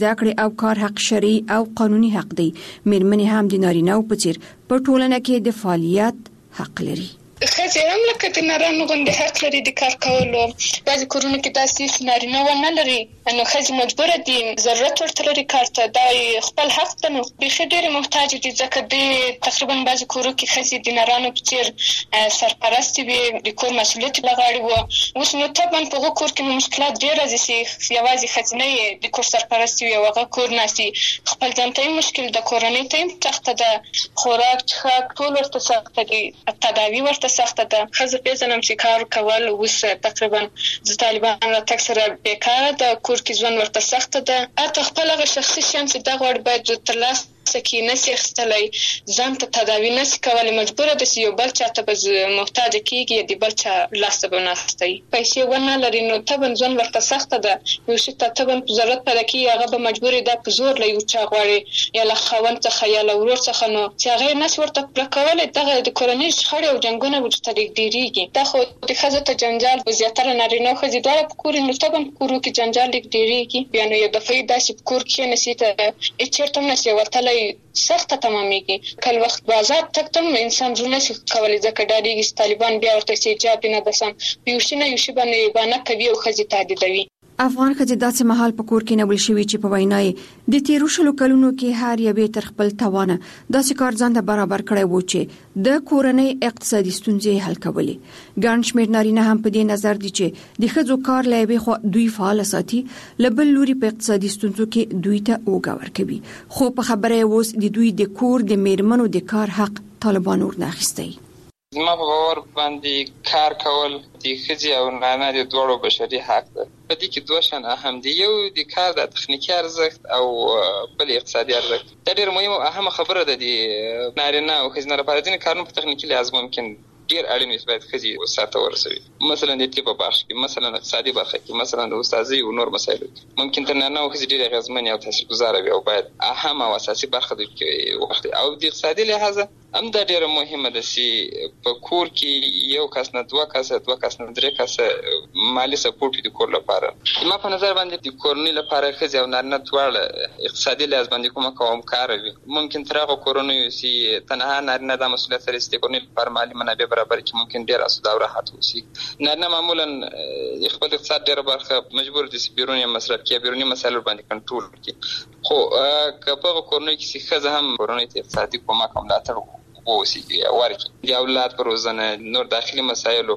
زده کړې او کار حق شرعي او قانوني حق دی. مېرمنې هم د نارینه‌و په څېر په ټولنه کې د فعالیت حق لري. ښځې هم لکه د نارینه‌و غوندې حق لري د کار کولو. بعضې کورونو کې داسې نارینه ونه لري نو ښځې مجبوره دي، ضرورت ورته لري کار ته، دا خپل حق ده. نو بیخي ډېرې محتاج دي ځکه د تقریبا بعضې کورو کې ښځې د نارانو په څېر سرپرستې وي، د کور مسؤلیت یې له غاړې وه. اوس نو طبعا په هغو کور کې نو مشکلات ډېر راځي چې یوازې ښځینه یې د کور سرپرستې وي او هغه کور ناستي، خپل ځان ته یې مشکل ده، کورنۍ ته یې سخته ده، خوراک څښاک ټول ورته سخته دي، تداوي ورته سخته ده. ښځه پېژنم چې کار کول اوس تقریبا د طالبان راتګ سره بېکاره ده، کور کې ژوند ورته سخته ده. حتی خپل هغه شخصي شیان چې دغه غواړي باید ترلاسه کړي، نشي اخیستلی، ځان ته تداوي نشي کولی، مجبوره ده چې یو بل چا ته به محتاجه کېږي، د بل چا لاس ته به ناستوي، پیسې ونه لري نو طبعا ژوند ورته سخته ده. یو شي ته طبعا ضرورت پیدا کېږي، هغه به مجبور وي دا په زور له یو چا غواړي، یا له خاوند څخه یا له ورور څخه، نو چې هغه یې نشي ورته پوره کولی. دغه د کورنۍ شخړې او جنګونه ورته ډېرېږي. دا خو د ښځو ته جنجال په زیاتره نارینه او ښځې دواړه په کور نو طبعا په کورو کې جنجال ډېرېږي. بیا نو یو دفعه داسې په کور کښېنسي ته هېڅ چېرته هم نشي وتلی، سخته تمامېږي. کله وخت په آزاد تګ ته هم انسان زړه نشي کولی ځکه ډارېږي چې طالبان بیا ورته چې حجاب دې نه ده سم، په یو شي نه یو شي باندې بانه کوي او ښځې تهدیدوي. افغان ښځې داسې مهال په کور کې نیول شوي چې په وینا یې د تېرو 20 کلونو کې هر یوې تر خپل توانه داسې کار ځان ته برابر کړی و چې د کورنۍ اقتصادي ستونزې حل کولې. ګڼ شمېر نارینه هم په دې نظر دي چې د ښځو کار له یوې خوا دوی فعاله ساتي، له بل لوري په اقتصادي ستونزو کې دوی ته اوږه ورکوي. خو په خبره یې اوس د دوی د کور د مېرمنو د کار حق طالبان ورنه زما په باور باندې کار کول د ښځې او نارینه د دواړو بشري حق ده. په دې کې دوه شیان اهم دي، یو د کار د تخنیکي ارزښت او بل اقتصادي ارزښت. دا ډېر مهم او اهمه خبره ده د نارینه او ښځینه لپاره. ځینې کارونه په تخنیکي لحاظ ممکن ډېر اړین وي باید ښځې سرته ورسوي، مثلا د طب په برخه کې، مثلا اقتصادي برخه کې، مثلا د استاذۍ او نور مسایلو کې ممکن تر نارینه او ښځې ډېرې اغېزمنې او تاثیرګذاره وي او باید اهم او اساسي برخه دوی کې واخلي. او د اقتصادي لحاظه هم دا ډېره مهمه ده چې په کور کې یو کس نه دوه کسه، دوه کس نه درې کسه مالي سپورټ وي د کور لپاره. زما په نظر باندې د کورنۍ لپاره ښځې او نارینه دواړه اقتصادي لحاظ باندې کومه کومکاره وي. ممکن تر هغو کورنیو چې تنها نارینه دا مسؤلیت لري چې د کورنۍ لپاره مالي منابع برابر کړي، ممکن ډېر اسوده او راحت اوسي. نارینه معمولا خپل اقتصاد ډېره برخه مجبور دي چې بیروني مصرف کړي، بیروني مسایلو باندې کنټرول کړي. خو که په هغو کورنیو کې چې ښځه هم کورنۍ ته اقتصادي کومک او ملاتړ ووسیږي، ورکړي د اولاد په روزنه، نور داخلي مسایلو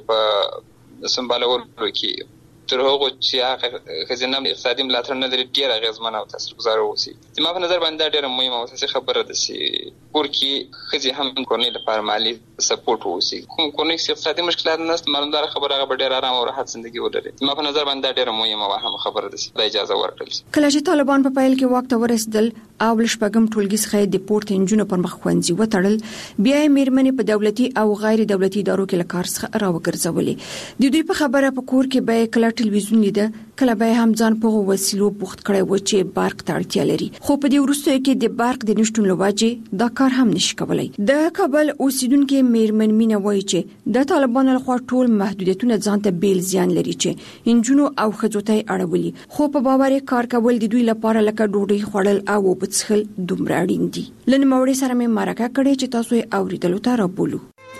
په سمبالولو کې، تر هغو چې هغه ښځینه اقتصادي ملاتړ نه لري ډېر اغېزمنه او تاثیرګذاره واوسي. زما په نظر باندې دا ډېره مهمه او اساسي خبره ده چې کور کې ښځې هم کورنۍ لپاره مالي سپورټ واوسي. کوم کورنۍ چې اقتصادي مشکلات نشته، معلومداره خبره هغه به ډېر ارام او راحت زندګي ولري. زما په نظر باندې دا ډېره مهمه او اهمه خبره ده چې دا اجازه ورکړل شي. کله چې طالبان په پیل کې واک ته ورسېدل او له شپږم ټولګي څخه د پورته نجونو پر مخ ښوونځي وتړل، بیا یې مېرمنې په دولتي او غیر دولتي ادارو کې له کار څخه راوګرځولې. د دوی په خبره په کور کې به کله ټلویزیون لیده، کله به هم ځان په وسیلو بوخت کړی و چې برق ته اړتیا لري. خو په دې وروستیو کې د برق د نشتون له وجې دا کار هم نشي کولی. د کابل اوسیدونکو مېرمن مینه وایي چې د طالبانو لخوا ټول محدودیتونه ځان ته بیل زیان لري چې انجونو او ښځو ته اړولي. خو په باور کار کول د دوی لپاره لکه ډوډۍ خوړل او اوبه څښل دومره اړین دي. له نوموړي سره مې مرکه کړې چې تاسو یې اورېدلو ته رابولو.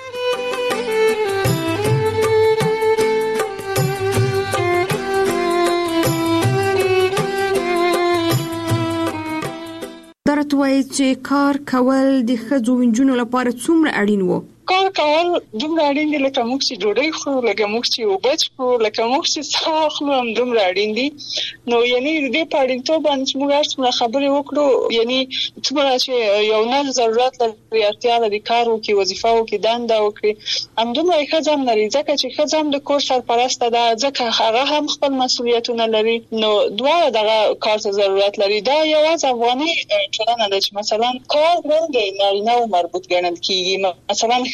درته وایي چې کار کول د ښځو نجونو لپاره څومره اړین وو. کار کول دومره اړین دي لکه موږ چې ډوډۍ خورو، لکه موږ چې اوبه څښو، لکه موږ چې څښاک اخلو، هم دومره اړین دي. نو یعنې د دې په اړینتوب باندې چې موږ هر څومره خبرې وکړو، یعنې څومره چې یو نه ضرورت لري، اړتیا لري کار وکړي، وظیفه وکړي، دنده وکړي، همدومره یې ښځه هم لري، ځکه چې ښځه هم د کور سرپرسته ده، ځکه هغه هم خپل مسؤلیتونه لري. نو دواړه دغه کار ته ضرورت لري. دا یوازې افغاني ټولنه ده چې مثلا کار باندې نارینه مربوط ګڼل کېږي. مثلا ښځه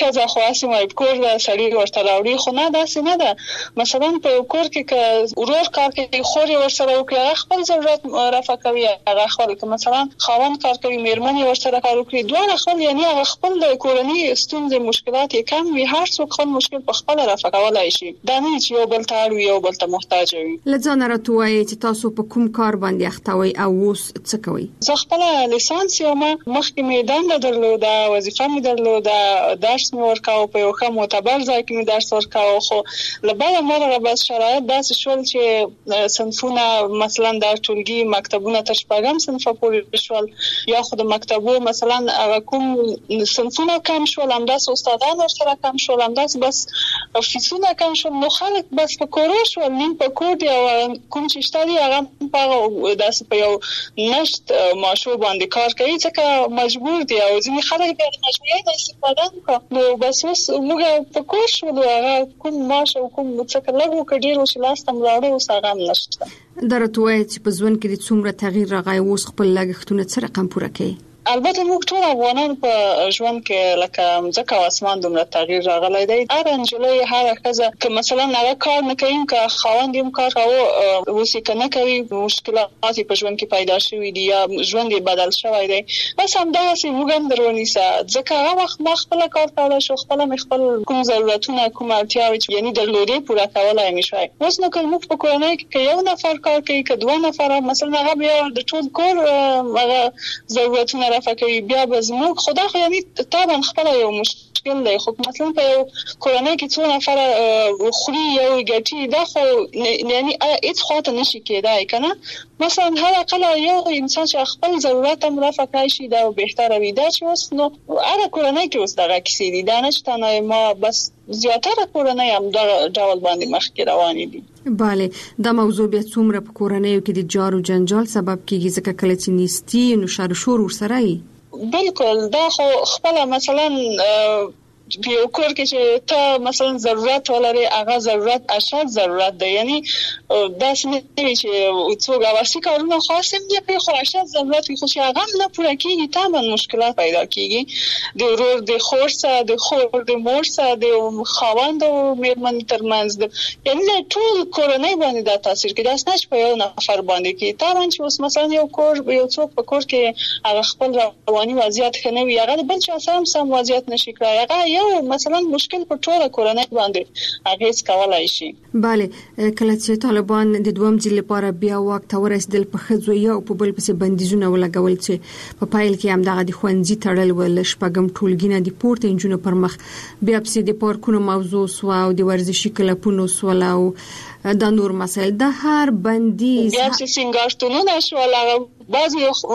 خزه خاصه مې کور د سړی ورته راوړي، خو نه داسې نه ده. مثلا په کور کې که ورور کار کوي خور ورسره وکړي، هغه خپل ضرورت رفع کوي، هغه خپل که مثلا خاوند کار کوي میرمن ورسره کار وکړي، دوه خپل یعنی هغه خپل د کورنۍ ستونزې مشکلات یې کم وي، هر څوک خپل مشکل په خپل رفع کولای شي. دا نه چې یو بل ته اړ وي یو بل ته محتاج وي. لځان راته وایي چې تاسو په کوم کار باندې اخته وي او اوس څه کوي؟ زه خپل لیسانس یم، مخکې مې دنده درلوده، وظیفه مې درلوده، درس مې ورکاو، په یو ښه معتبر ځای کې مې درس ورکاو، خو له بده مرغه بس شرایط داسې شول چې صنفونه مثلا د ټولګي مکتبونه تر شپږم صنفه پورې شول، یا خو د مکتبو مثلا کوم صنفونه کم شول، همداسې استادان ورسره کم شول، همداسې بس فیسونه کم شول، نو خلک بس په کورو شول، نیم په کور دی او کوم چې شته دي هغه په داسې په یو نشت ماشو باندې کار کوي ځکه مجبور دي او ځینې خلک بیا د مجبورۍ نه استفاده کوي. نو بس اوس موږ په کور شولو، هغه کوم معاش او کوم څه لږ وکړ ډېر اوس لاس ته مراړه اوس هغه هم نشته. درته وایي چې په ژوند کې د څومره تغییر راغی، اوس خپل لګښتونه څه رقم پوره کوي؟ البته موږ ټول افغانان په ژوند کې لکه ځکه اسمان دومره تغییر راغلی دی. هر انجلۍ هر ښځه که مثلا هغه کار نه کوي، که خاوند یې کار کوي اوس یې نه کوي، مشکلات په ژوند کې پیدا شوي دي یا ژوند یې بدل شوی دی، بس همداسې موږ هم درونیسه ځکه هغه وخت ما خپل کار کولای شو، خپل کوم ضرورتونه کوم اړتیاوې یعنی درلودې پوره کولای مې شوی. اوس نو که موږ په کورنۍ کې یو نفر کار کوي، که دوه نفر مثلا هغه بیا د ټول کور هغه ضرورتونه رفع کوي، بیا به زموږ خدا خو یعنی طبعا خپل یو مشکل دی، خو مثلا په یو کورنۍ کې څو نفر خوري یو ګټي، دا خو یعنی هیڅ خواته نشي کېدای کنه. مثلا هر اقل یو انسان چې خپل ضرورت هم رفع کوي شي دا بهتره وي. دا چې اوس نو هر کورنۍ کې اوس دغه کیسې دي، دا نشته نه ما بس زیاتره کورنۍ هم دا ډول باندې مخکې روانې دي. بله، دا موضوع بیا څومره په کورنیو کې د جار او جنجال سبب کیږي ځکه کله چې نیستی نو شر شور ورسره وي. بالکل، دا خو خپل مثلا یو کور کې چې ته مثلا ضرورت ولري، هغه ضرورت اشد ضرورت دی، یعنی دا څنګه چې څوک اوسې کارونه خاصه دي په خو اشد ضرورت خو چې هغه نه پوره کیږي تمام مشکلات پیدا کیږي. د ورور د خور سره، د خور د مور سره، د خاوند او میرمن ترمنځ، یعنی ټول کورنۍ باندې دا تاثیر کوي. دا څنګه په یو نفر باندې کې تمام چې اوس مثلا یو کور یو څوک په کور کې هغه خپل رواني وضعیت خنوي، هغه بل چا سم وضعیت نشي کړای، هغه یو مثلا مشکل په ټوله کورنۍ باندې اغیز کولای شي. bale، کله چې طالبان د دوم ځل لپاره بیا واک ته ورسېدل، په خځو یو په بل پسې بندیزونه ولګول چې په پایل کې هم دغه د خوندزي تړل ول، شپږم ټولګي نه د پورته انجونو پر مخ، بیا پسې د پارکونو موضوع سو او د ورزشي کلبونو سول او د نور مسایل، د هر بندیز بیا چې سنگارتونونه شول، بعضی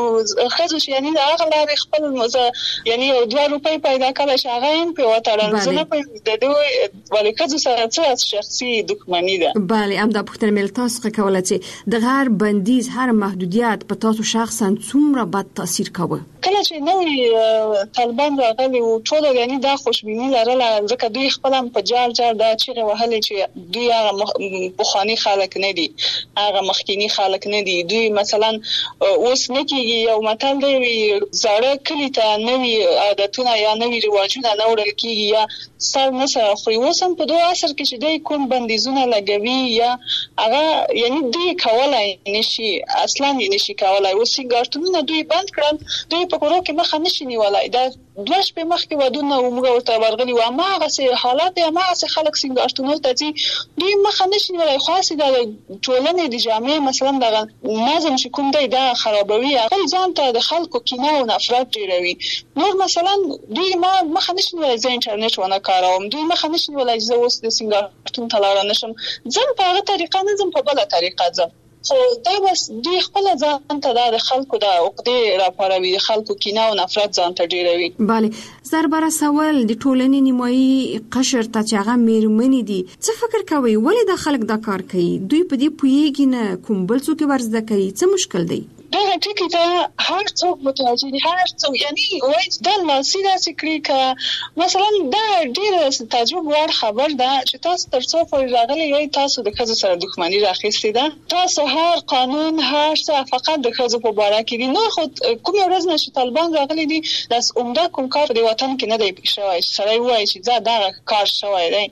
خځو چې یعنی هغه لارې خپل یعنی 2 روپۍ پیدا کړل چې هغه هم په وټړل زنه په د دوی ولې خځو سره څه شخصي دښمنی ده. bale، هم د پښتنه مل تاسو کوله چې د هر بندیز هر محدودیت په تاسو شخصا څومره بد تاثیر کوي؟ کله چې نوې طالبان راغلي او ټول یعنی دا خوشبینی لرله ځکه دوی خپل په جار دا چیرې وهلې چې دوی هغه بخانی خلک نه دي، هغه مخکینی خلک نه دي. دوی مثلا اوس نه کېږي یو متل دی زړه کلی ته نوې عادتونه یا نوې رواجونه نه وړل کېږي یا سر نه سره خوري. اوس هم په دوه عصر کې چې دوی کوم بندیزونه لګوي یا هغه یعنی دوی کولای نشي، اصلا نشي کولای. اوس سنگارتونونه دوی بند کړل، دوی په کورو کې مخه نشي نیولای. دا دوه شپې مخکې ودونه موږ ورته ورغلي و، ما هغه حالات یا ما هغه خلک سنگارتونو ته ځي، دوی مخه نشي نیولای. خاصه د ټولنې د جامعې مثلا د نظم چې کوم دی دا خرابوي، هغه ځان ته د خلکو کینه او نفرت ډیروي. نور مثلا دوی ما مخه نشي نیولای زه انټرنیټ ونه کاروم، دوی مخه نشي نیولای زه اوس د سنگارتون ته لاړ نشم، ځم په هغه طریقه نه ځم په بل طریقه ځم. خو دا بس دوی خپل ځان ته د خلکو د عقدې راپاروي، د خلکو کینه او نفرت ځان ته ډیروي. bale، زربره سوال د ټولنې نیمایي قشر ته چې هغه میرمنې دي، څه فکر کوي ولې د خلک دا کار کوي؟ دوی په دې پوهیږي نه کوم بل څوک ورزده کوي، څه مشکل دی؟ دا ټکی ته هر څوک متوجه دي، هر څوک یعنی وایي دا لاسي داسې کړي که مثلا دا ډېره تعجب وړ خبر ده چې تاسو تر څو پورې راغلي یئ تاسو د ښځو سره دښمني راخیستې ده. تاسو هر قانون هر څه فقط د ښځو په باره کې دي. نور خو کومه ورځ نه چې طالبان راغلي دي داس عمده کوم کار په وطن کې نه دی شوی سړی وایي چې دا کار شوی دی.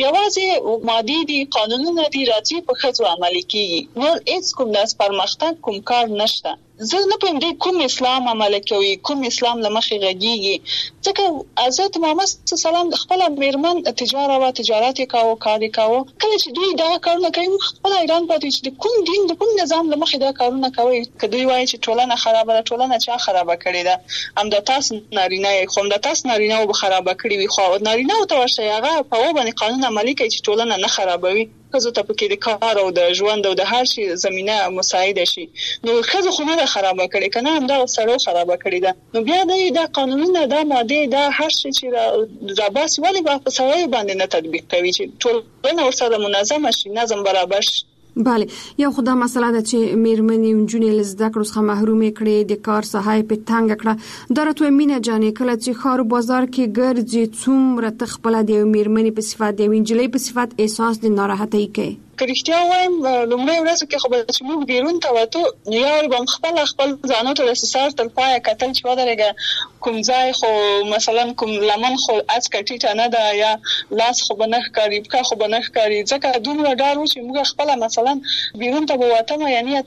یوازې مادي دي، قانونونه دي، راځي په ښځو عملي کېږي. نور هېڅ کوم داس پرمختګ کوم کار نشته. زه نه پوهیم دی کوم اسلام عمل کوي، کوم اسلام له مخې غږیږي. ځکه حضرت محمد صلی الله علیه وسلم خپله میرمن تجارت یې کاوه، کار یې کاوه. کله چې دوی دا کارونه کوي موږ خپله حیران پاتې چې د کوم دین د کوم نظام له مخې دا کارونه کوي. که دوی وایي چې ټولنه خرابه ده، ټولنه چا خرابه کړې ده؟ همدا تاسو نارینه یې، خو همدا تاسو نارینه به خرابه کړي وي. خو نارینه‌و ته ورشئ هغه په هغو باندې قانون عملي کوي چې ټولنه نه خرابوي. ښځو ته پکې د کار او د ژوند او د هر شي زمینه مساعده شي. نو ښځو خو نه ده خرابه کړې، که نه همدا سړو خرابه کړې ده. نو بیا دا قانونونه، دا مادې، دا هر شي چې راباسي ولې په سړیو باندې نه تطبیق کوي چې ټولنه ورسره منظمه شي، نظم برابر شي. بله، یو خدا مسله ده چې میرمنې نجونې له زده کړو څخه محرومې کړې، د کار ساحه یې په تنګه کړه. دا راته مینه جانې کله چې ښار بازار کې ګرځې څومره ته خپله د یوې میرمنې په صفت، د یوې نجلۍ په صفت احساس د ناراحتۍ کوي؟ که رښتیا وایم لومړۍ ورځو کې خو به چې موږ بیرون ته وتو یا به خپل ځانو ته د سر تر پایه کتل چې ودرېږه کوم ځای خو مثلا کوم لمن خو اڅکه ټیټه نه ده یا لاس خو به نه ښکاري، پښه خو به نه ښکاري. ځکه دومره ډار و چې موږ خپله مثلا بیرون ته به وتم یعنې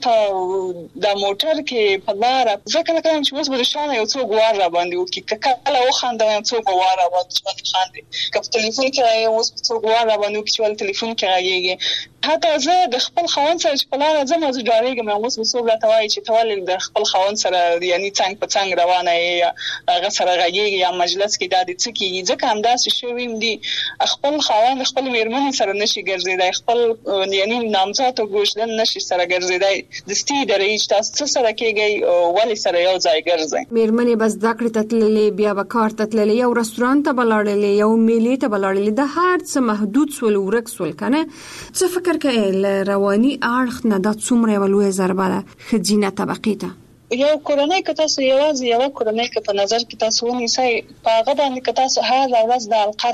ته د موټر کې په لاره زه کله کله چې اوس به د شانه یو څوک وار راباندې وکړي، که کله وخاندم یو څوک به وار راباندې خاندي، که په تلیفون کې اوس څوک وار راباندې وکړي چې ولې تلیفون کې غږېږي. حتی زه د خپل خاوند سره چې په لاره ځم زه ډارېږم. اوس به څوک راته وایي چې ته ولې د خپل خاوند سره یعنې څنګ په څنګ روانه یې یا هغه سره غږېږي یا مجلس کې دا دې څه کېږي. ځکه همداسې شوي م دي خپل خاوند خپل میرمنې سره نشي ګرځېدی، خپل یعنې نامزاد او ګوشدن نشي سره ګرځېدی. دستي درې چې تاسو څه سره کېږئ ولې سره یو ځای ګرځئ. میرمنې به زده کړې ته تللې، بیا به کار ته تللې، یو رستورانت ته به لاړلې، یو میلې ته به لاړلې. د هر څه محدود سول، ورک سول. که نه څه فکر کوې له رواني اړخ نه دا څومره یوه لویه ضربه ده ښځینه طبقې ته؟ یو کورنۍ که تاسو یوازې یوه کورنۍ که په نظر کې تاسو ونیسئ، په هغه باندې که تاسو هر ورځ د حلقه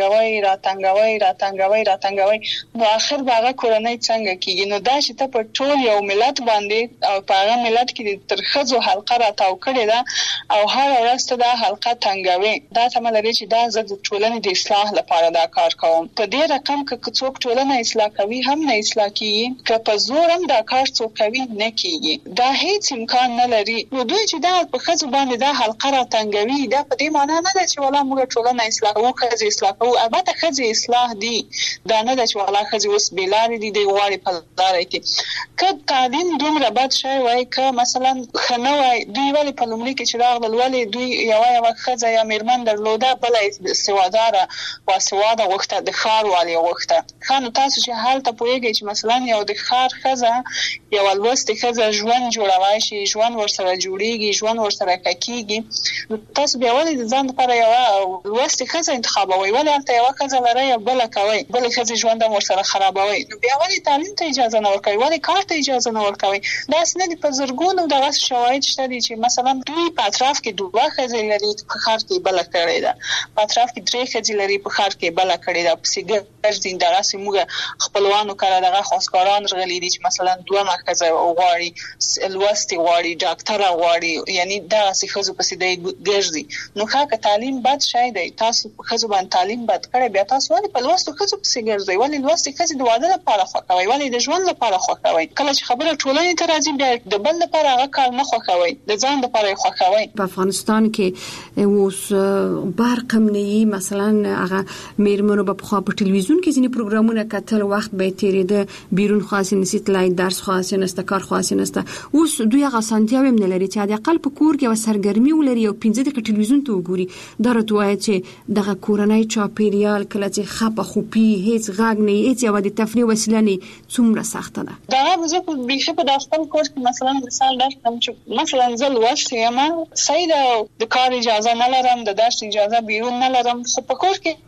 راتنګوئ، نو آخر به هغه کورنۍ څنګه کېږي؟ نو دا چې ته په ټول یو ملت باندې او په هغه ملت کې تر ښځو حلقه راتاو کړې ده او هر ورځ ته دا حلقه تنګوي، دا تمه لري چې دا زه د ټولنې د اصلاح لپاره دا کار کوم. په دې رقم که څوک ټولنه اصلاح کوي هم نه اصلاح کېږي، که په زور هم دا کار څوک کوي نه کېږي. دا هیڅ امکان نه لري. نو دوی چې دا په ښځو باندې دا حلقه راتنګوي، دا په دې معنا نه ده چې والله موږ ټولنه اصلاح کوو، ښځې اصلاح کوو. البته ښځې اصلاح دي، دا نه ده چې والله ښځې اوس بې لارې دي، دوی غواړي په لاره کې. که تعلیم دومره بد شوی وای، که مثلا ښه نه وای، دوی ولې په لومړي کې چې راغلل ولې دوی یوه ښځه یا میرمن درلوده، بله سواداره باسواده غوښته، د ښار والي غوښته. ښه نو تاسو چې هلته پوهېږئ چې مثلا یو د ښار ښځه یوه لوستې ښځه ژوند جوړوای شي، ژوند ورسره جوړیږي، ژوند ورسره کېږي، نو تاسو بیا ولې د ځان لپاره یوه لوستې ښځه انتخابوئ؟ ولې هلته یوه ښځه لرئ یا بله کوئ، بلې ښځې ژوند هم ورسره خرابوئ؟ نو بیا ولې تعلیم ته اجازه نه ورکوئ؟ ولې کار ته اجازه نه ورکوئ؟ داسې نه دي. په زرګونو دغسې شواهد شته دي چې مثلا دوی په اطراف کې 2 ښځې لري، په ښار کې بله کړې ده، په اطراف کې 3 ښځې لري، په ښار کې بله کړې ده. پسې ګرځي دغسې موږ خپلوانو کره دغه خواستګاران راغلي دي چې مثلا 2 ښځه غواړي، لوستې غواړي، ډاکټره غواړي، یعنی دغسې ښځو پسې دی ګرځي. نو ښه که تعلیم بد شی دی، تاسو په ښځو باندې تعلیم بد کړی، بیا تاسو ولې په لوستو ښځو پسې ګرځئ؟ ولې لوستې ښځې د واده لپاره خوښوئ؟ ولې د ژوند لپاره خوښوئ؟ کله چې خبره ټولنې ته راځي بیا د بل لپاره هغه کار نه خوښوئ، د ځان لپاره یې خوښوئ. په افغانستان کې اوس برق هم نه وي. مثلا هغه میرمنو به پخوا په ټلویزیون کې ځینې پروګرامونه کتل، وخت به یې تېرېده، بیرون خاصې نسي تللی، درس خاصې نسته، کار خاصې نسته. اوس دوی هغه اسانتیاوې هم نه لري چې حداقل په کور کې یوه سرګرمي ولري او 15 دقیقې ټلویزیون ته وګوري. دا راته وایي چې دغه کورنی چاپېریال کله چې خپه خوپي، هېڅ غږ نه وي، هېڅ یوه د تفریح وسیله نه وي، څومره سخته ده. دغه زه بیخي په خپل کور کې مثلا مثال درکړم چې مثلا زه لوستې یم، صحیح ده، د کار اجازه نه لرم، د درس اجازه بیرون نه لرم، خو په کور کې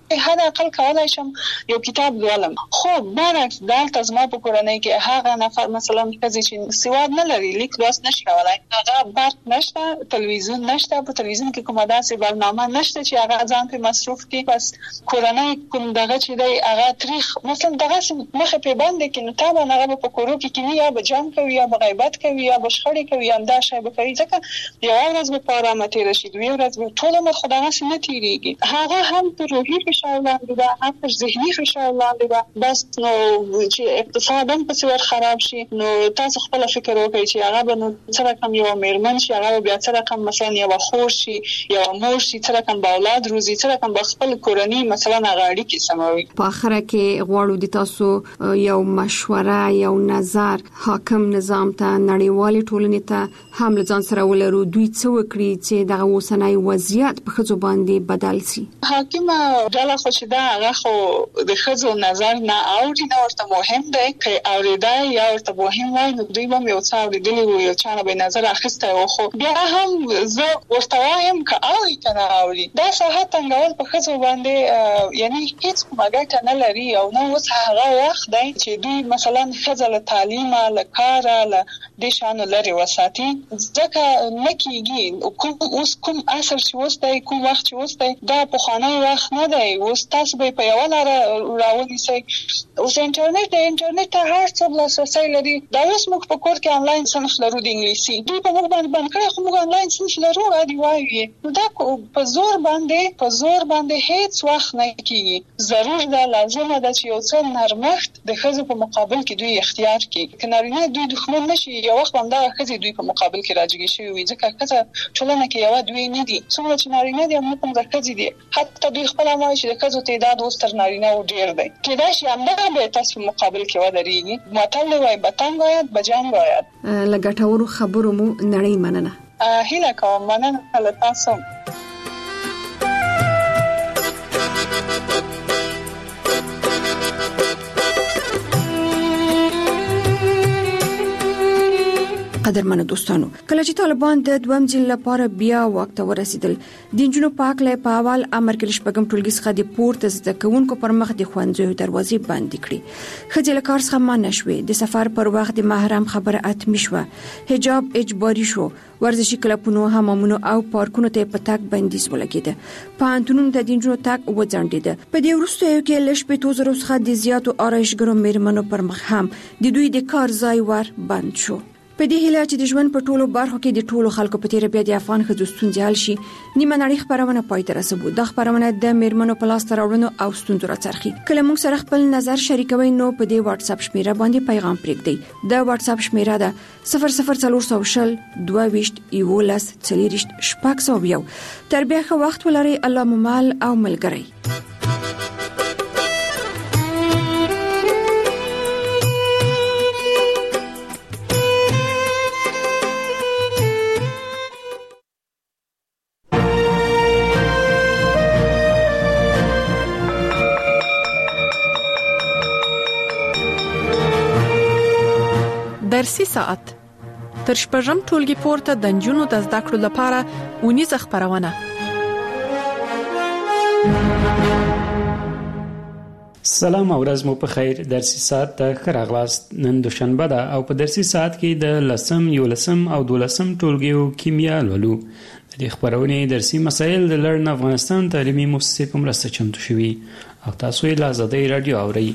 حد اقل کولای شم یو کتاب لولم. خو برعکس دلته زما په کورنۍ کې هغه نفر مثلا چې سواد نه لري، لیک لوست نشي کولای، هغه برق نشته، تلویزیون نشته، په تلویزیون کې کومه داسې برنامه نشته چې هغه ځان په مصروف کې، بس کورنۍ کوم دغه چې دی هغه تاریخ مثلا دغه مخه په باندې کې نو تا به هغه په کورو کې یا به جام کوي یا به غیبت کوي یا به شخړې کوي، همدا شی به کوي، ځکه یو ورځ به په آرامه تېره شي، دوی ورځ به ټول عمر خو دغسې نه تېرېږي. هغه هم پر روحي فشار لاندې ده، هم پر ذهني فشار لاندې ده. بس نو چې اقتصاد هم پسې ور خراب شي، نو تاسو خپل فکر وکړئ چې هغه به نو څه رقم یو میرمن شي، هغه به بیا څه رقم مثلا یو خور شي، یو مور شي، څه رقم به اولاد روزي، څه رقم به خپل کورنۍ مثلا هغه اړیکې سموي. په آخره کې غواړو د تاسو یو مشوره، یو نظر حاکم نظام ته، نړیوالې ټولنې ته هم لځان سره ولرو، دوی څه وکړي چې دغه اوسنۍ وضعیت په ښځو باندې بدل شي. حاکمه ډله خو چې دا هغه خو د ښځو نظر نه اوري، نه ورته مهم دی، که اورېدای یا ورته مهم وای نو دوی به یو څه اورېدلي وو، یو چا نه به نظر اخیستی وو. خو بیا هم زه ورته وایم که اوري که نه اوري، دا ساحه تنګول په ښځو باندې یعنی هیڅ کومه ګټه نه لري. او نه اوس هغه وخت دی چې دوی مثلا ښځه له تعلیمه، له کاره، له دې شیانو لرې وساتي، ځکه نه کېږي. اوس کوم عصر چې اوس دی، کوم وخت چې اوس دی، دا پخوانی وخت نه دی. اوس تاسو به په یوه لاره راونیسئ. اوس انټرنیټ ته هر څوک لاسرسی لري. دا اوس موږ په کور کې آنلاین صنف لرو د انګلیسي، دوی په موږ باندې بند کړی، خو موږ آنلاین صنف لرو عادي وایو. نو دا په زور باندې هیڅ وخت نه کېږي. ضرور ده، لازمه ده چې یو څه نرمښت د ښځو په مقابل کې دوی اختیار کړي. که نارینه دوی دښمن نشي، یو وخت همدغه ښځې دوی په مقابل کې راجګې شوي وي، ځکه ښځه ټولنه کې یوه دوی نه دي. څومره چې نارینه دي همدومره ښځې دي. حتی دوی خپله هم وایي چې د ښځو تعداد اوس تر نارینه‌وو ډېر دی. کېدای شي همدغه به تاسو په مقابل کې ودرېږي. متل دی وایي بتنګ آید بجنګ آید. له ګټورو خبرو مو نړۍ مننه. هیله کوم، مننه له تاسو. قدرمنو دوستانو، کله چې طالبان د دویم ځل لپاره بیا واک ته ورسېدل، د نجونو په هکله په اول امر کې شپږم ټولګي څخه د پورته زده کوونکو پر مخ د ښوونځیو دروازې بندې کړې. ښځې له کار څخه منع شوې، د سفر پر وخت د محرم خبره اتمی شوه، حجاب اجباري شو، ورزشي کلبونو، حمامونو او پارکونو ته په تګ بندیز ولګېده، پوهنتونونو ته د نجونو تګ وځنډېده. په دې وروستیو کې له 15,000 څخه د زیاتو آرایشګرو میرمنو پر مخ هم د دوی د کار ځای ور بند شو. په دې هیله چې د ژوند په ټولو برخو کې د ټولو خلکو په تیر بیا د افغان ښځو ستونزې حل شي، نیمه نړۍ خبرونه پای ته رسوو. دا خبرونه د میرمنو په لاس راوړنو او ستونزو راڅرخي. کله موږ سره خپل نظر شریکوي نو په دې واتس اپ شمیره باندې پیغام پرېږدئ. دا واتس اپ شمیره ده 00400 22 11 40 601. تر بیا ښه وخت ولرئ. الله مو مل او ملګری. درسي ساعت تر شپږم ټولګي پورته د نجونو د زده کړو لپاره اونیزه خبرونه. سلام او ورځ مو په خیر. درسي ساعت ته ښه راغلاست. نن دوشنبه ده او په درسي ساعت کې د 10 11 او 12 ټولګیو کیمیا لولو. د دې خبرونې درسي مسایل د لړن افغانستان تعلیمي مؤسسې په مرسته چمتو شوي او تاسو یې له آزادۍ رادیو اورئ.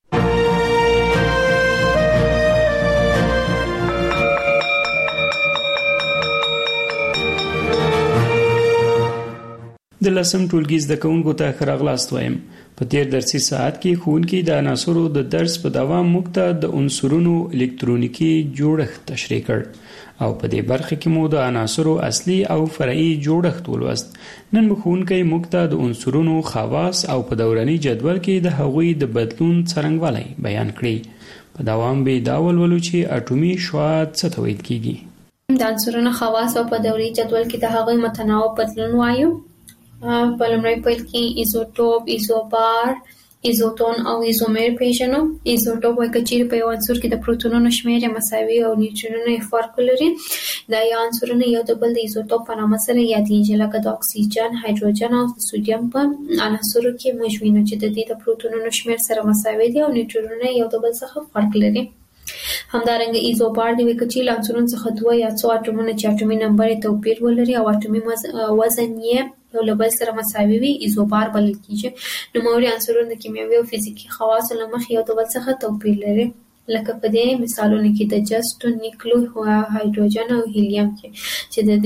د 10 ټولګي زده کوونکو ته ښه راغلاست وایم. په تیر درسي ساعت کې ښوونکي د عناصرو د درس په دوام موږ ته د عنصرونو الکترونیکي جوړښت تشریح کړ او په دې برخه کې مو د عناصرو اصلي او فرعي جوړښت ولوست. نن ښوونکي موږ ته د عنصرونو خواص او په دوراني جدول کې د هغوی د بدلون څرنګوالی بیان کړي. په دوام به دا ولولو چې اټومي شعاع څه ته ویل کیږي. د عنصرونو خواص او په دوري جدول کې د هغوی متناوب بدلون وایو. په لومړی پیل کې ایزوټوپ، ایزوبار، ایزوتون او ایزومر پیژنو. ایزوټوپ وایي چې په یو عنصر کې د پروتونونو شمیر مساوي او نیوټرونونه فرق لري. دا یو عنصرونه یو د بل د ایزوټوپ په نامه سره یادېږي، لکه د اکسیجن، هایدروجن او د سوډیم په عناصرو کې موږ وینو چې د دې د پروتونونو شمیر سره مساوي دي او نیوټرونونه یو د بل څخه فرق لري. همدارنګه ایزوبار دی چې له عنصرونو څخه دوه یا څو اټومونه چې اټومي نمبر توپیر ولري او اټومي وزن یې یو له بل سره مساوي وي ایزوبار بلل کیږي. نوموړي عنصرونه د کیمیاوي او فزیکي خواصو له مخې یو د بل څخه توپیر لري، لکه په دې مثالونو کې د جست، نیکلو، هایدروجن او هیلیم کې چې د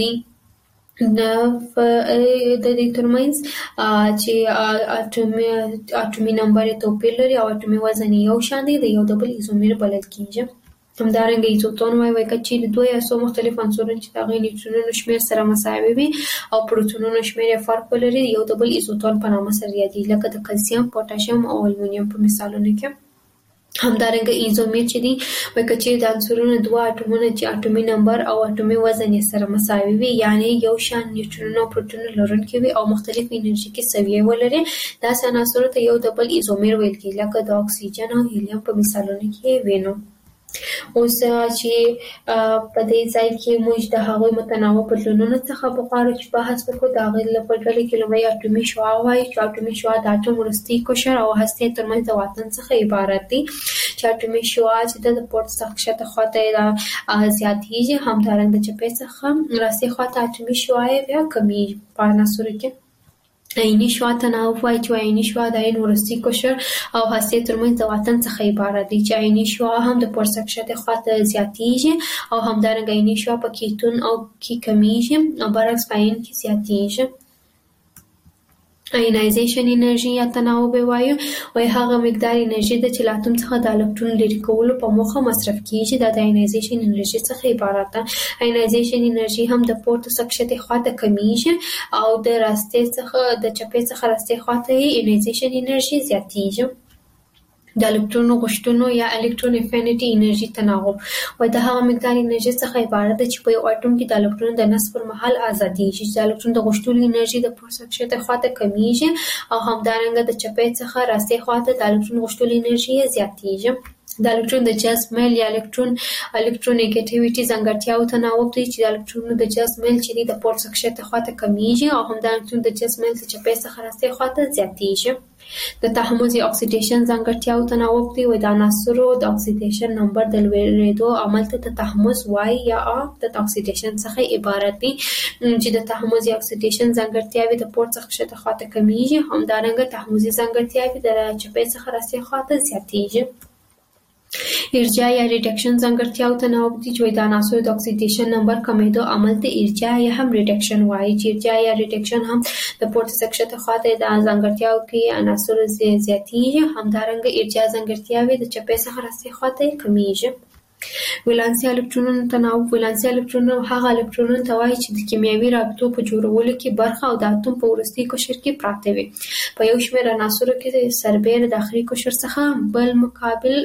دې ترمنځ چې اټومي نمبر توپیر لري او اټومي وزن یو شان دی د یو د بل ایزومر بلل کیږي. همدارنګه ایزوتون وایي چې د دوه یا څو مختلف عنصرونو چې د هغوی نیوټرونونو شمیر سره مساوي وي او پروتونونو شمیر فرق ولري یو د بل ایزوتون په نامه سره یادېږي، لکه د کلسیم، پوتاشیم او المونیم په مثالونو کې. همدارنګه ایزومر چې دی وایي چې د عنصرونو دوه اټومونه چې اټومي نمبر او اټومي وزن یې سره مساوي وي، یعنی یو شان نیوټرونونه او پروتونونه لرونکي وي او مختلف انرژیکي سویې ولري، داسې عناصرو ته یو د بل ایزومر ویل کېږي، لکه د اکسیجن او هیلیم په مثالونو کې وینو. اوس چې په دې ځای کې موږ د هغوی متنوع بدلونونو څخه بغواړو چې بحث وکړو. د هغوی له ډلې کې لومړی اټومي شعاع وایي چې اټومي شعاع د اټوم وروستی قشر او هستې ترمنځ د واټن څخه عبارت دی، چې اټومي شعاع چې د پورته څخه ښکته خواته زیاتېږي، همدارنګه د چپې څخه راستې خواته اټومي شعاع بیا کمیږي. په عناصرو کې عیني شعاع تناوب وایي چې عیني شعاع د عین وروستی قشر او هستې ترمنځ د واټن څخه عبارت دی، چې عیني شعاع هم د پورته ښکته خواته زیاتېږي او همدارنګه عیني شعاع په کیتون او کې کمیږي او برعکس په عین کې زیاتېږي. آینایزیشن انرژي یا تناوب وایي هغه مقدار انرژي ده چې له اتوم څخه د الکترون لرې کولو په موخه مصرف کیږي، دا د آینایزیشن انرژي څخه عبارت ده. آینایزیشن انرژي هم د پورته څخه ښکته خواته کمیږي او د چپې څخه راستې خواته آینایزیشن انرژي زیاتېږي. د الکترون غوښتنو یا الکترون افینټي انرژي تناوب د هغه مقدار انرژي څخه عبارت ده چې په یو اټوم کې د الکترون د نصب پر مهال ازادېږي، چې د الکترون د غوښتلو انرژي د پورته ښکته خواته کمیږي او همدارنګه د چپې څخه راستې خواته د الکترون غوښتلو انرژي زیاتېږي. د الکترون د جذب میل یا الکترونیګیټیویټي ځانګړتیاو تناوب دی، چې د الکترونونو د جذب میل چې دی د پورته ښکته خواته کمیږي او همدارنګه د جذب میل د چپې څخه راستې خواته زیاتېږي. د تحمض یا اکسیډیشن ځانګړتیاو تناوب دی، د عناصرو د اکسیډیشن نمبر د لوړېدو عمل ته د تحمض وایي یا د اکسیډیشن څخه عبارت دی، چې د تحمض یا اکسیډیشن ځانګړتیاوې د پورته څخه ښکته خواته کمیږي، همدارنګه تحمضي ځانګړتیاوې د چپې څخه راستې خواته زیاتېږي. ارجاع یا ریډکشن ځانګړتیاو تناوب دي، چې د عناصرو د اکسیډیشن نمبر کمیدو عمل ته ارجاع یا هم ریډکشن وایي، چې ارجاع یا ریډکشن هم د پورته څخه ښکته خواته د ځانګړتیاو کې عناصرو زیاتېږي، همدارنګه ارجاع ځانګړتیاوې د چپې څخه راستې خواته کمیږي. ولانسي الکترونونو تناوب. ولانسي الکترونونه هغه الکترونونه ته وایي چې د کیمیاوي رابطو په جوړولو کې برخه او د اتوم په وروستي قشر کې پراته وي. په یو شمېر عناصرو کې سربېره د آخري قشر څخه بل مقابل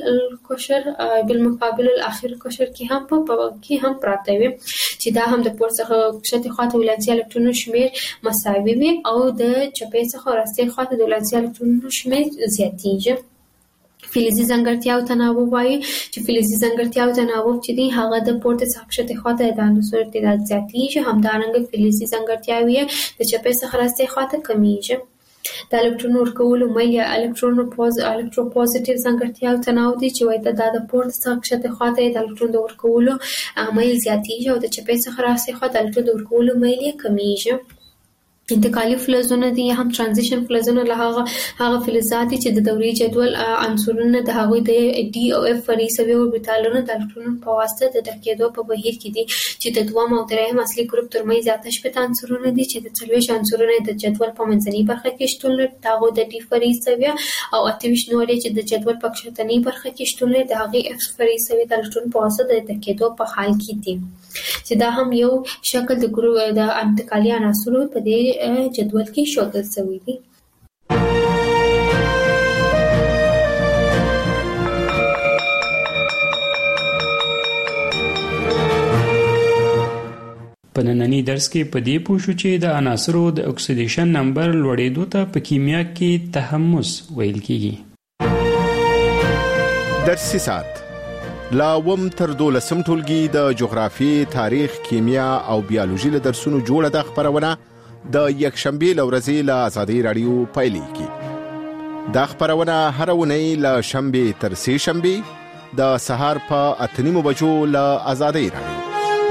الاخر قشر کې هم پراته وي، چې دا هم د پورته څخه ښکته خواته ولانسي الکترونونو شمېر مساوي وي او د چپې څخه راستې خواته د ولانسي الکترونونو شمېر زیاتېږي. فلزي ځانګړتیاو تناوب وایي چې فلزي ځانګړتیاو تناوب چې دی هغه د پورته څخه ښکته خواته د عناصرو تعداد زیاتېږي، همدارنګه فلزي ځانګړتیاوې د چپې څخه راستې خواته کمیږي. د الکترون ورکولو میل یا الکتروپوزیټیو ځانګړتیاو تناوب دی، چې دا د پورته څخه ښکته خواته د الکترون د ورکولو میل زیاتېږي او د چپې څخه راستې خواته د الکترون د ورکولو میل یې کمیږي. انتقالي فلزونه دي یا هم ترانزیشن فلزونه له هغه فلزات دي چې د دورې جدول عنصرونه د هغوی د ډي او اف فرعي سوي اوربیتالونو د الکترونونو په واسطه د ډکېدو په بهیر کې دي، چې د دویم او درېیم اصلي ګروپ ترمنځ اته شپېته عنصرونه دي، چې د 40 عنصرونه د جدول په منځنۍ برخه کې شتون لري، د هغوی د ډي فرعي سوي او 28 نورې چې د جدول په کښتنۍ برخه کې شتون لري، د هغې اف فرعي سوي د الکترون په واسطه د ډکېدو په حال کې دي، چې دا هم یو شکل د ګروپ د انتقالي عناصرو په دې جدول کې ښودل شوی دی. په نننی درس کې په دې پوه شو چې د عناصرو د اکسیډیشن نمبر لوړېدو ته په کیمیا کې تحمض ویل کیږي. درسي ساعت لا وم تر 12 ټولګي د جغرافي، تاریخ، کیمیا او بیولوژي له درسونو جوړه د خبرونه د یکشنبه لورځي له آزادۍ رادیو پایلیږي. دا خبرونه هر ونی له شنبه تر سه شنبه د سهار په 8:30 بجو له آزادۍ رادیو.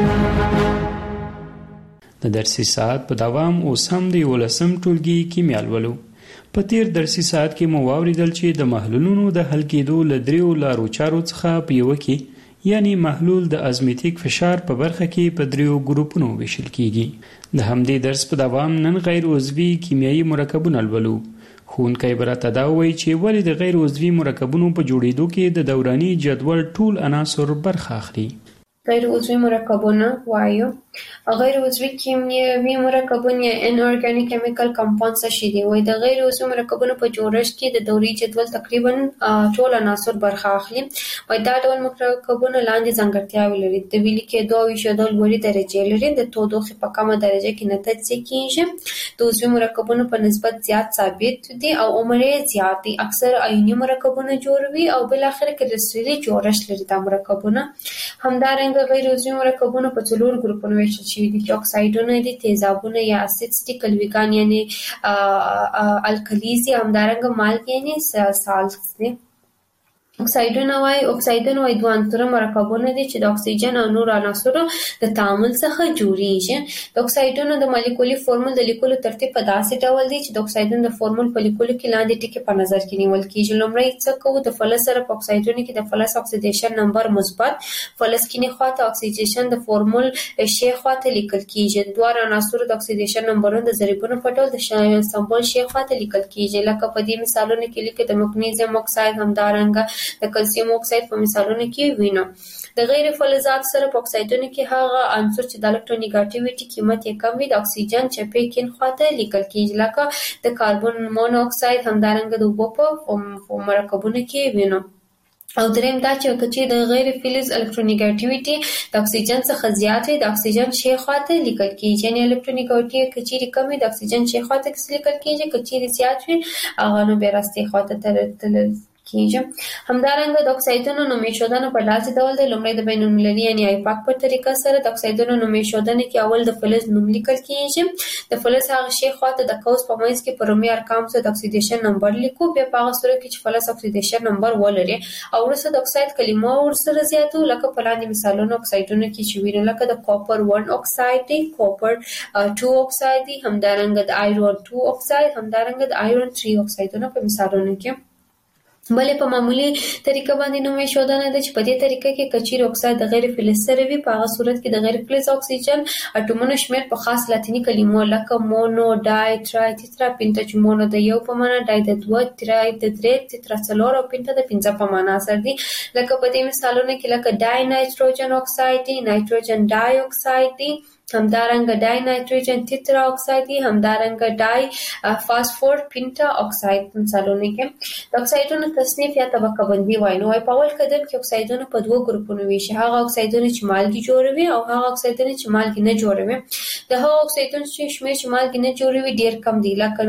د درسي ساعت په دوام اوس هم د 11 ټولګي کیمیا لولو. په تیر درسي ساعت کې مو واوریدل چې د محلولونو د حل کېدو له دریو لارو چارو څخه په یو کې یعنی محلول د ازمیتیک فشار په برخه کې په دریو ګروپونو ویشل کیږي. د همدې درس په دوام نن غیر عضوي کیمیاوي مرکبونه لولو. ښوونکی براته دا وایي چې ولې د غیر عضوي مرکبونو په جوړېدو کې د دوراني جدول ټول عناصر برخه اخلي. غیر عضوي مرکبونه وایو. غیر عضوي کیمیاوي مرکبونه یا انورګانیک کیمیکل کمپاونډز شي دي. وایي د غیر عضوي مرکبونو په جوړښت کې د دوري جدول تقریبا ټول عناصر برخه اخلي. وایي دا ډول مرکبونه لاندې ځانګړتیاوې لري. د ویلي کېدو او ایښودو لوړې درجې لري. د تودوخې په کمه درجه کې نه تجزیه کېږي. د عضوي مرکبونو په نسبت زیات ثابت دي او عمر یې زیات دی. اکثر آیوني مرکبونه جوړوي او بل اخر کې کرستلي جوړښت لري. دا مرکبونه همدارنګه غیر عضوي مرکبونه په څلور ګروپونو ویشل شوي دي چې اکسایډونه دي، تیزابونه یا اسیدز دي، کلویګان یعنی الکلیز دي، همدارنګه مالګې یعنی سالټس دي. اکسایډونه وایي دوه عنصره مرکبونه دي چې د اکسیجن او نور عناصرو د تعامل څخه جوړیږي. د اکسایډونو د مالیکولي فورمول د لیکلو ترتیب په داسې ډول دی چې د اکسایډونو د فورمول په لیکلو کې لاندې ټکي په نظر کې نیول کیږي. لومړی څه کوو؟ د فلز سره په اکسایډونو کې د فلز اکسیډیشن نمبر مثبت، فلز کینی خواته اکسیډیشن د فورمول شی خواته لیکل کیږي. د دوه عناصرو د اکسیډیشن نمبرونه د ضریبونو په ډول د سمبول شی خواته لیکل کیږي. لکه په دې مثالونو کې لیکي د مګنیزیم اکساید، همدارنګه د کلسیم اکساید په مثالونو کې وینو. د غیر فلزات سره په اکسایډونو کې هغه عنصر چې د الکترونیګټیویټي قیمت یې کم وي د اکسیجن چپې کین خواته لیکل کیږي. لکه د کاربن مونو اکساید، همدارنګه د اوبو په مرکبونو کې وینو. او دریم دا چې کچې د غیر فلز الکترونیګټیویټي د اکسیجن څخه زیات وي د اکسیجن شی خواته لیکل کیږي. یعنی الکترونیګټیویټي کچې کم وي د اکسیجن شی خواته لیکل کیږي، کچې زیات وي هغه نو به راستي خواته تل کیږي. همدارنګه د اکسایډونو نوم ایښودنه په داسې ډول دی. لومړی د بین المللي یعنی آیپاک په طریقه سره د اکسایډونو نوم ایښودنه کې اول د فلز نوم لیکل کیږي. د فلز هغه شی خواته د قوس په منځ کې په رومي ارقام سره د اکسیډیشن نمبر لیکو. بیا په هغه صورت کې چې فلز اکسیډیشن نمبر ولري او وروسته د اکساید کلمه ورسره زیاتو. لکه په لاندې مثالونو اکسایډونو کې چې وینو، لکه د کاپر 1 اکساید دی، کاپر 2 اکساید دی، همدارنګه د آیرون 2 اکساید، همدارنګه د آیرون 3 اکسایډونه په مثالونو کې. بلې په معمولی طریقه باندې نوم ایښودنه ده چې په دې طریقه کې کچیر اکساید د غیر فلز سره وي. په هغه صورت کې د غیر فلز اکسیجن اټومونو شمیر په خاص لاتینی کلمو لکه مونو، ډای، ترای، تترا، پینټا چې مونو د یو په معنا، ډای د دوه، ترای د درې، تترا څلور او پینټا د پنځه په معنا سره دي. لکه په دې مثالونو کې لکه ډای نایتروجن اکساید دی، نایتروجن ډای اکساید دی، همدارنګه ډای نایتروجن تترا اکساید دی، همدارنګه ډای فاسفور پینټا اکساید مثالونه کې. د اکسایډونو تصنیف یا طبقه بندي وایي. نو په اول قدم کې اکسایډونه په دوه ګروپونو ویشي. هغه اکسایډونه چې مالګې جوړوي او هغه اکسایډونه چې مالګې نه جوړوي. د هغه اکسایډونو چې شمیر چې مالګې نه جوړوي ډیر کم دي. لکه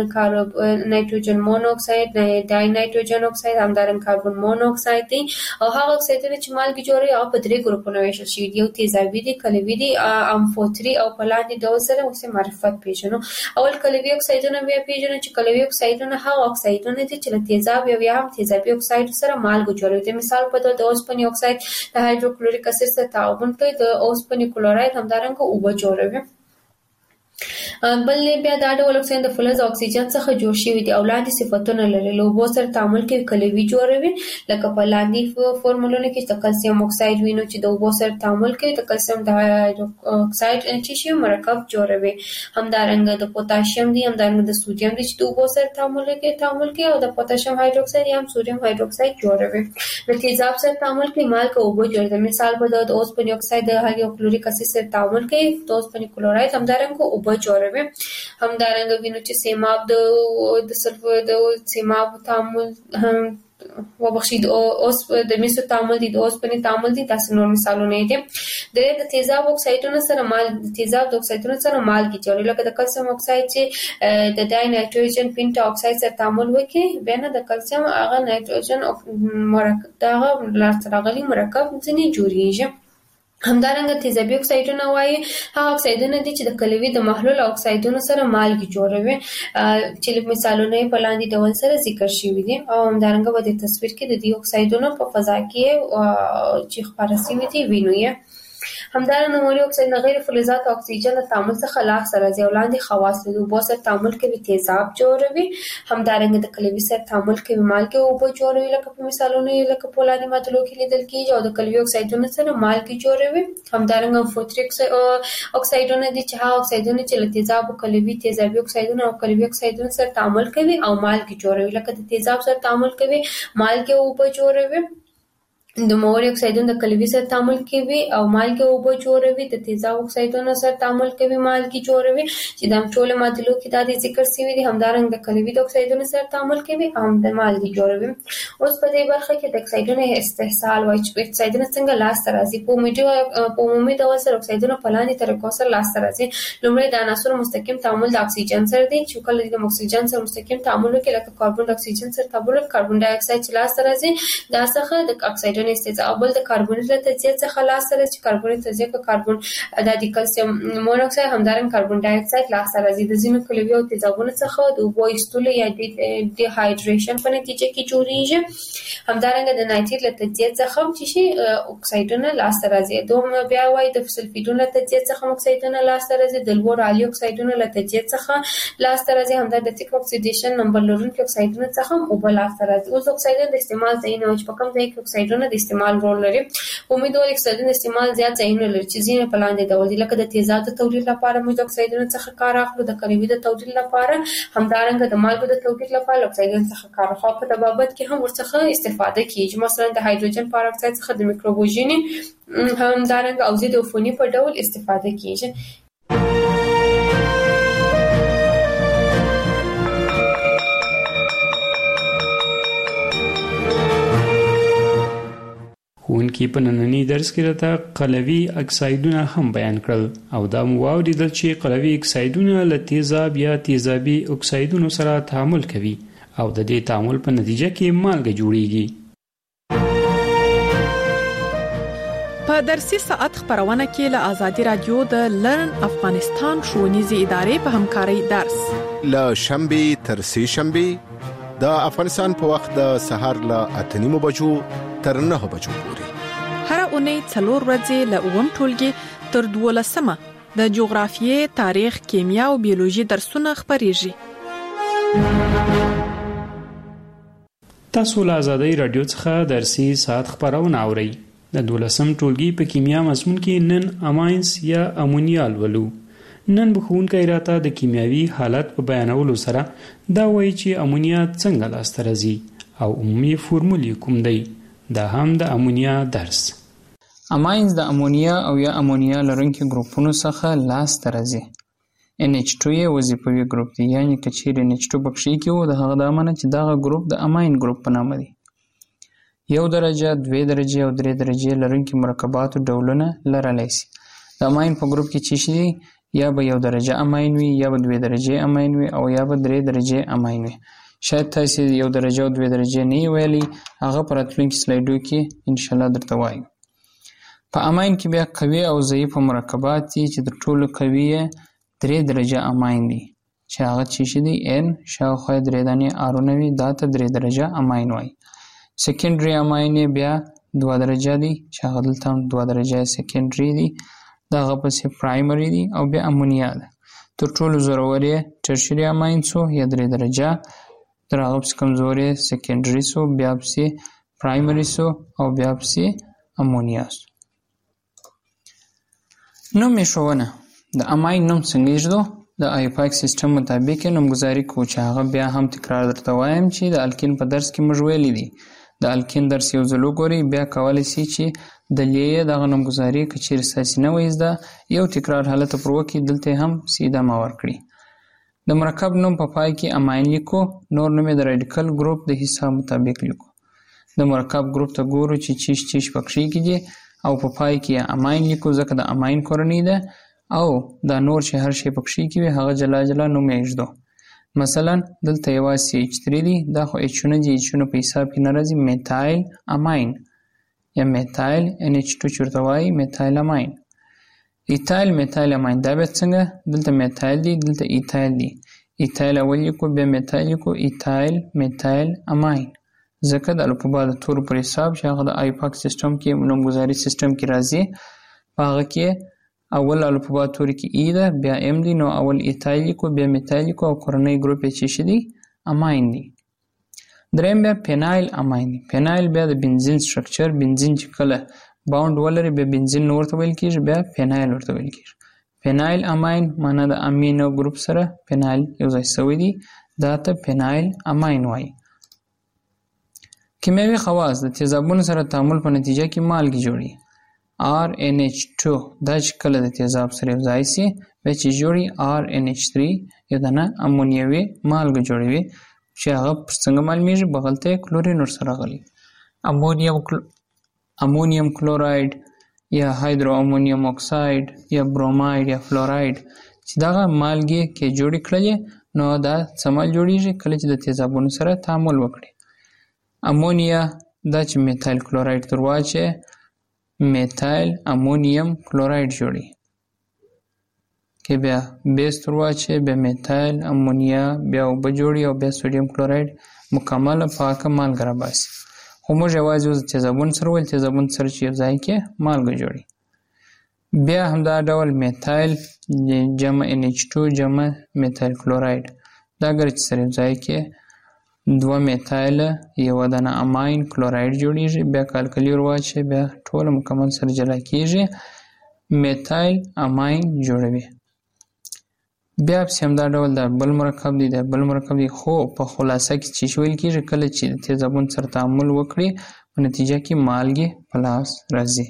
نایتروجن مونو اکساید، ډای نایتروجن اکساید، همدارنګه کاربن مونو اکساید دي. او هغه اکسایډونه چې مالګې جوړوي هغه په درې ګروپونو ویشل شوي دي. یو تیزابي دي، کلوي دي، امفوتري او په لاندې ډول سره اوسه معرفت پیژنو. اول کلوي اکسایډونه بیا پیژنو چې کلوي اکسایډونه هغه اکسایډونه دي چې له تیزاب یا هم تیزابي اکساید سره مالګه جوړوي. د مثال په توګه د اوسپنې اکساید د هایدروکلوریک اسید سره تعامل کوي، د اوسپنې کلوراید همدارنګه اوبه جوړوي. بل بیا دا ډول اکسیجن د فلز اکسیجن څخه جوړ شوی دی او لاندې صفاتونه لري. له اوبو سره تعامل کوي، کلوي جوړوي. لکه په لاندې فورمولونه کې د کلسیم اکساید وینو چې د اوبو سره تعامل کوي د کلسیم د اکساید چې شی مرکب جوړوي. همدارنګه د پوتاشیم دی، همدارنګه د سوډیم دی چې د اوبو سره تعامل کوي او د پوتاشیم هایدروکساید یا هم سوډیم هایدروکساید جوړوي. د تیزاب سره تعامل کوي، مالګه اوبه جوړوي. مثال په توګه د اوسپنې اکساید د هایدروکلوریک اسید سره تعامل کوي، د اوسپنې کلوراید همدارنګه اوبه جوړوي. همدارنګه وینو چې سیماب د سلفر د سیماب تعامل وبخښید اوس د مسو تعامل دي، د اوسپنې تعامل دي، تاسو نور مثالونه دي. د تیزاب اکسایدونو سره تیزاب د اکسایدونو سره مالګې جوړوي، لکه د کلسیم اکساید چې د ډای نایټروجن پینټا اکساید سره تعامل وکړي، بیا نه د کلسیم هغه نایټروجن مرکب دغه لاسته راغلي مرکب ځینې جوړیږي. همدارنګه تیزابي اکسایدونه وایي هغه اکسایدونه دي چې د کلوي د محلول اکسایدونو سره مالګې جوړوي، چې مثالونه په لاندې ډول سره ذکر شوي دي. او همدارنګه په دې تصویر کې د دې اکسایدونو په فضا کې چې خپاره شوي دي وینو یې. همدارنګه نوموړي اکسایدونه غیر فلزات او اکسیجن له تعامل څخه لاسته راځي او لاندې خواص لري. اوبو سره تعامل کوي تیزاب جوړوي، همدارنګه د کلوي سره تعامل کوي مالګې او اوبه جوړوي، لکه په مثالونو لکه په لاندې معادلو کې لیدل کېږي، او د کلوي اکسایدونو سره مالګې جوړوي. همدارنګه امفوتریک اکسایدونه دي چې هغه اکسایدونه چې له تیزاب او کلوي تیزابي اکسایدونه او کلوي اکسایدونو سره تعامل کوي او مالګې جوړوي، لکه د تیزاب سره تعامل کوي مالګې او اوبه جوړوي. د نوموړي اکسایدونه د کلوي سره تعامل کوي او مالګې او اوبه جوړوي، د تیزاب اکسایدونو سره تعامل کوي مالګې جوړوي، چې د ټولو معادلو کې دا د ذکر شوي دي. همدارنګه د کلوي د اکسایدونو سره تعامل کوي او د مالګې جوړوي. اوس په دې برخه کې د اکسایدونو استحصال وایي چې اکسایدونه څنګه لاسته راځي. په عمومي ډول سره اکسایدونه په لاندې طریقو سره لاسته راځي. لومړی د عناصرو مستقیم تعامل د اکسیجن سره دی، چې کله د اکسیجن سره مستقیم تعامل وکړي، لکه کاربن د اکسیجن سره تعامل وکړي، کاربن ډای اکساید چې لاسته راځي دا څخه د اکسایدونو استحصال. بل د کاربونیت له تجزیه څخه لاسته راځي، چې کاربونیت تجزیه کې کاربن د کلسیم مونوکساید همدارنګه کاربن ډای اکساید لاسته راځي. د ځینو کلوي او تیزابونو څخه د اوبو ایستلو یا ډي هایډریشن په نتیجه کې جوړیږي. همدارنګه د نایتریت له تجزیه څخه چې شي اکسایدونه لاسته راځي. دوم بیا وایي د سلفیدونو له تجزیه څخه اکسایدونه لاسته راځي، د لوړ عالي اکسایدونو له تجزیه څخه لاسته راځي، همدارنګه د تیک اکسیډیشن نمبر لرونکي اکسایدونو څخه اوبه لاسته راځي. اوس اکسایدونه د استعمال ځایونه چې په کوم ځای کې اکسایدونه د استعمال رول لري. امید ولې اکسایدونه استعمال زیات ځایونه لري، چې ځینې په لاندې ډول دي، لکه د تیزاب د تولید لپاره موږ د اکسایدونو څخه کار اخلو، د کلوي د تولید لپاره، همدارنګه د مالګو د تولید لپاره اکسایدونو څخه کار اخلو. په تبابت کې هم ورڅخه استفاده کیږي، مثلا د هایدروجن پر اکساید څخه د میکروبوژنې همدارنګه او ضد عفوني په ډول استفاده کیږي. ښوونکي په ننني درس کې راته قلوي اکسایدونه هم بیان کړل او دا مو واوریدل چې قلوي اکسایدونه له تیزاب یا تیزابي اکسایدونو سره تعامل کوي او د دې تعامل په نتیجه کې مالګه جوړیږي. په درسي ساعت خبرونه کې له آزادي رادیو د لرن افغانستان ښوونیزې ادارې په همکارۍ درس له شنبه تر سه شنبه د افغانستان په وخت د سهار له 8:30 بجو تر 9 بجو پورې. هر اونۍ 4 ورځې له 9 ټولګي تر 12 د جغرافیې، تاریخ، کیمیا او بیولوژي درسونه خبريږي. تاسو له آزادۍ رادیو څخه درسي ساعت خبرونه اورئ. د 12 ټولګي په کیمیا مضمون کې نن اماینس یا امونیا ولولو. نن بخونکي راته د کیمیاوي حالت په بیانولو سره دا وایي چې امونیا څنګه لاسته راځي او عمومي فورمول کوم دی. دا هم د امونیا درس. اماینز د امونیا او یا امونیا لرونکي ګروپونو څخه لاسته راځي. NH2 یې وظیفوي ګروپ دی، یعنی که چیرې NH2 پکې کې وو د هغه د امانه چې دغه ګروپ د اماین ګروپ په نامه دی. 1 درجه، 2 درجه او 3 درجه لرونکي مرکباتو ډولونه لرلی شي. د اماین په ګروپ کې چې شي یا به 1 درجه اماین وي، یا به 2 درجه اماین وي او یا به 3 درجه اماین وي. شاید تاسو 1 درجه او 2 درجه نه ویلي، هغه پر اتلونکي سلایډو کې ان شاء الله درته وایو. په اماین کې بیا قوي او ضعیف مرکبات دي چې د ټولو قوي 3 درجه اماین دي، چې هغه چې دي N شاوخوا 3 دانې آرونه وي، دا ته 3 درجه اماین وایي. سیکنډري اماین بیا 2 درجه دي، چې هغه دلته 2 درجه سیکنډري دي، دا هغه پسې پرایمري دي او بیا امونیا ده. تر ټولو زورور ټرشري اماین سو یا 3 درجه، تر هغه پسې کمزوري سیکنډري سو، بیا پسې پرایمري سو او بیا پسې امونیا سو. نوم ښوونه د اماین نوم څنګه ایږدو؟ د آیوپاک سیستم مطابق نومګذاري کوو، چې هغه بیا هم تکرار درته وایم چې د الکین په درس کې موږ ویلي دي. د الکین درس یو ځل وګورئ، بیا کولی شئ چې د لیې دغه نومګذاري که چیرې ستاسې نه وي زده، یو تکرار حالت پر وکړئ، دلته هم سیده ما ورکړي. د مرکب نوم په پای کې اماین لیکو، نور نوم یې د راډیکل ګروپ د حساب مطابق لیکو. د مرکب ګروپ ته ګورو چې چیش پکې کېږي او په پای کې اماین لیکو ځکه د اماین کورنۍ ده او دا نور چې هر شی پکې کېږي هغه جلا جلا نوم یې ایږدو. مثلا دلته یوازې CH3 دی، دا خو اچونه دي، اچونه په حساب کې نه راځي. میتایل اماین یا میتایل NH2 چورته وایي میتایل اماین. ایتایل میتایل اماین دا بیا څنګه؟ دلته میتایل دی، دلته ایتایل دی. ایتایل اول لیکو بیا میتایل لیکو، ایتایل میتایل اماین. ځکه د الفبا د تورو پر حساب چې هغه د آیپاک سیستم کې نومګذاري سیستم کې راځي، په هغه کې اول الفبا توري کې ای ده، بیا ام دی، نو اول ایتایل لیکو بیا میتایل لیکو او کورنۍ ګروپ یې چې دی اماین دی. دریم بیا پینایل اماین دی. پینایل بیا د بنزین سټرکچر، بنزین چې کله باوند ولري بیا بنزین نو ورته ویل کېږي، بیا پینایل ورته ویل کېږي. پینایل اماین معنا د امینو ګروپ سره پینایل یو ځای شوی دی، دا ته پینایل اماین وایي. کیمیاوي خواص د تیزابونو سره تعامل په نتیجه کې مالګې جوړي. RNH2 دا چې کله د تیزاب سره یو ځای شي بیا چې جوړي RNH3 یو دانه امونیوي مالګه جوړوي چې هغه پر څنګه معلومیږي؟ بغل ته کلورین ورسره راغلی. امونیم کلوراید یا هایدرو امونیم اکساید یا بروماید یا فلوراید چې دغه مالګې کې جوړې کړلې نو دا څه مال جوړیږي کله چې د تیزابونو سره تعامل وکړي. امونیا دا چې میتایل کلوراید تر واچي میتایل امونیم کلوراید جوړي، کې بیا بیس تر واچي بیا میتایل امونیا بیا اوبه جوړي او بیا سوډیم کلوراید مکمله پاکه مالګه راباسي. خو موږ یوازې اوس تیزابون سره ویل، تیزابون سره چې یو ځای کې مالګه جوړي. بیا همدا ډول میتایل جمع NH2 جمع میتایل کلوراید دا اگر چې سره یو ځای کې دوه میتایل یو دانه اماین کلوراید جوړیږي، بیا کالکلی ور واچي بیا ټول مکمل سره جلا کیږي، میتایل اماین جوړوي. بیا په همدا ډول دا بل مرکب دی، دا بل مرکب دی، خو په خلاصه کې چې ویل کیږي کله چې تیزابون سره تعامل وکړي په نتیجه کې مالګې په لاس راځي.